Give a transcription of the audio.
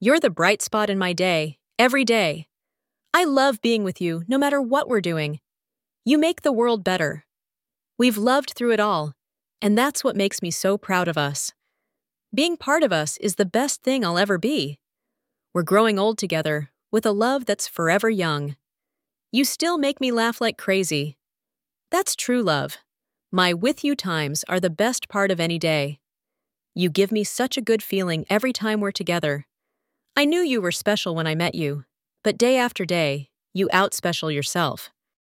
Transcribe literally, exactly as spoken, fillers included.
You're the bright spot in my day, every day. I love being with you no matter what we're doing. You make the world better. We've loved through it all, and that's what makes me so proud of us. Being part of us is the best thing I'll ever be. We're growing old together, with a love that's forever young. You still make me laugh like crazy. That's true love. My with you times are the best part of any day. You give me such a good feeling every time we're together. I knew you were special when I met you, but day after day, you out-special yourself.